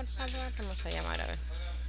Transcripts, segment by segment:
por favor. Vamos a llamar a ver.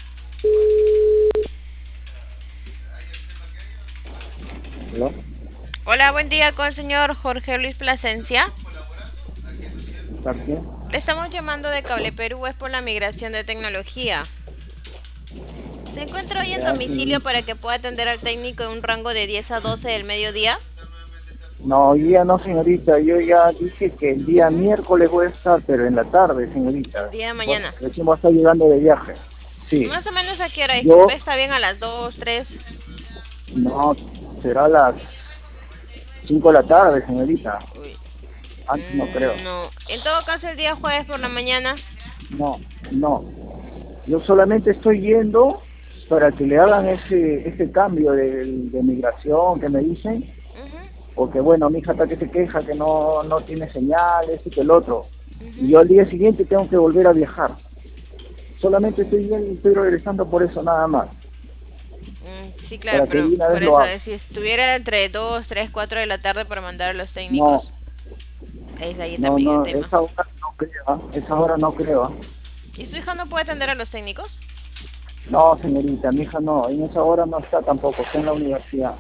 ¿Aló? Hola, buen día con el señor Jorge Luis Plasencia. ¿Parte? Le estamos llamando de Cable Perú, es por la migración de tecnología. ¿Se encuentra hoy en Ya, domicilio sí. para que pueda atender al técnico en un rango de 10 a 12 del mediodía? No, hoy día no, señorita. Yo ya dije que el día Ujú. miércoles voy a estar, pero en la tarde, señorita. Día de Bueno, mañana. recién voy a estar llegando de viaje. Sí. Más o menos a qué hora, disculpe, Yo, está bien a las 2, 3. no, será a las 5 de la tarde, señorita. Uy. Antes no creo. No. En todo caso, el día jueves por la mañana. No, no. Yo solamente estoy yendo para que le hagan ese cambio de migración que me dicen. Ujú, Porque bueno, mi hija está que se queja que no tiene señales y que el otro. Y ujú. yo al día siguiente tengo que volver a viajar. Solamente estoy regresando por eso nada más, Sí, claro, para que pero de una vez por lo eso, haga. si estuviera entre 2, 3, 4 de la tarde para mandar a los No, técnicos, es ahí no, también el no, tema. esa hora no creo, esa hora no creo. ¿Y su hija no puede atender a los técnicos? No, señorita, mi hija no, en esa hora no está tampoco, está en la universidad.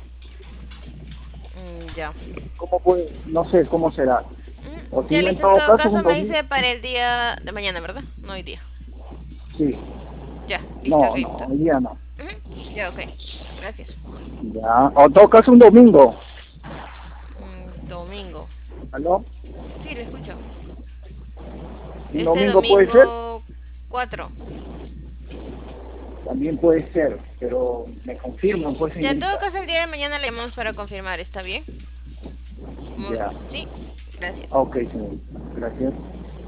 Ya. ¿Cómo puede? No sé cómo será. O si Ya no, en listo, en todo todo caso, caso un me domingo, dice para el día de mañana, ¿verdad? No hoy día. sí. Ya, listo, No, ok. no, hoy día no. Ya, ok. Gracias. Ya, o en todo caso un domingo. Domingo. ¿Aló? Sí, le escucho. Un Este domingo puede ser. domingo 4. También puede ser, pero me confirman, pues, Ya, en todo señorita. caso el día de mañana le llamamos para confirmar, ¿está bien? Ya. Sí, gracias. Ok, señorita. Gracias.